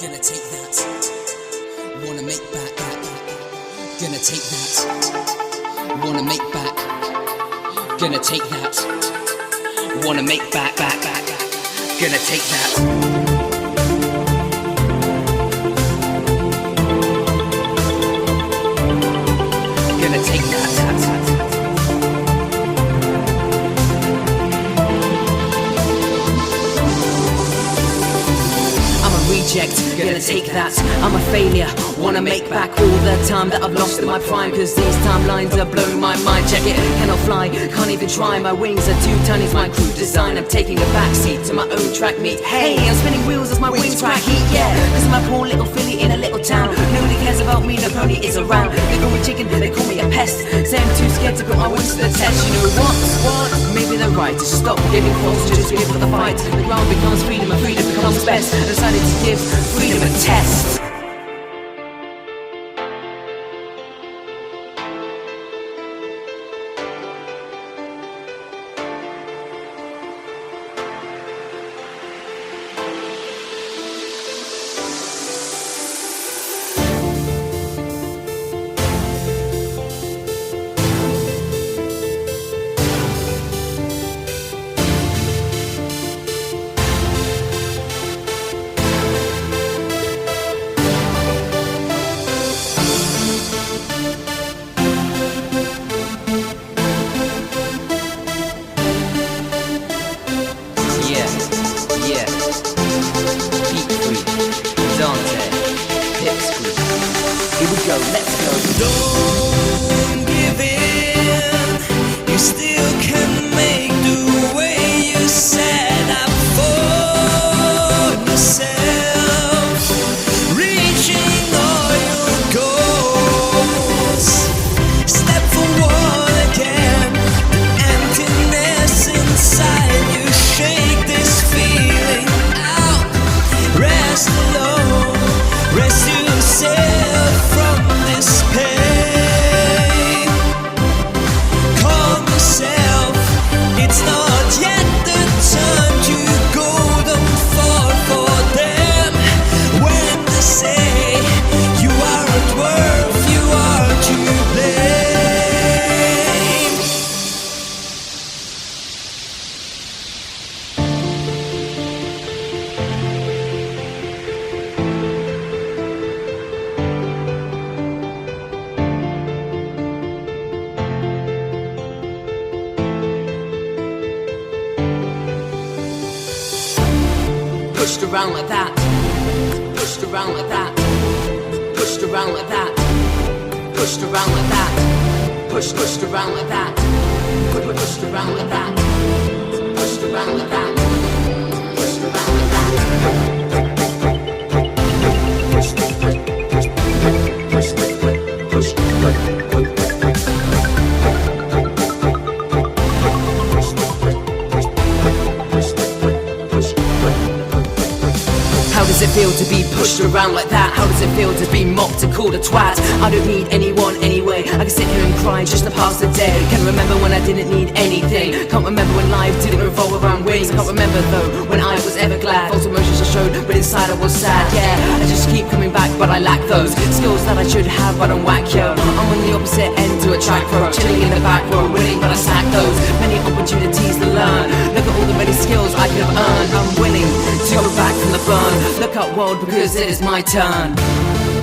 Gonna take that. Wanna make back. Gonna take that. Wanna make back. Gonna take that. Wanna make back. Gonna take that. Gonna take that, I'm a failure. Wanna make back all the time that I've lost in my prime, cause these timelines are blowing my mind. Check it, cannot fly, can't even try. My wings are too tiny, it's my crew design. I'm taking a backseat to my own track meet. Hey, I'm spinning wheels as my wings crack heat, yeah. Cause I'm a poor little filly in a little town. Nobody cares about me, no pony is around. They call me chicken, they call me a pest. Say I'm too scared to put my wings to the test. You know what? Maybe they're right to stop giving calls, just give up the fight. The ground becomes freedom and freedom becomes best. I decided to give freedom a test. Here we go, let's go. Don't give in, you still can make the way you set up for yourself, reaching all your goals. Step forward again, the emptiness inside you, shake this feeling out. Rest alone, rest yourself from this pain. Calm yourself, it's not yet the time to go. Don't fall for them when they say you aren't worth, you are to blame. Pushed around like that. Pushed around like that. Pushed around like that. Pushed around like that. Pushed around like that. Pushed around like that. Pushed around like that. Pushed around like that. How does it feel to be pushed around like that? How does it feel to be mocked and called a twat? I don't need anyone anyway. I can sit here and cry just to pass the day. Can't remember when I didn't need anything. Can't remember when life didn't revolve around wings. Can't remember though when I was ever glad. False emotions I showed, but inside I was sad. Yeah, I just keep coming back, but I lack those skills that I should have, but I'm whack, yo. I'm on the opposite end to a track row, chilling in the back row, winning, but I sack those many opportunities to learn. Look at all the many skills I could have earned. I'm willing to go back from the burn. Look up world, because it is my turn.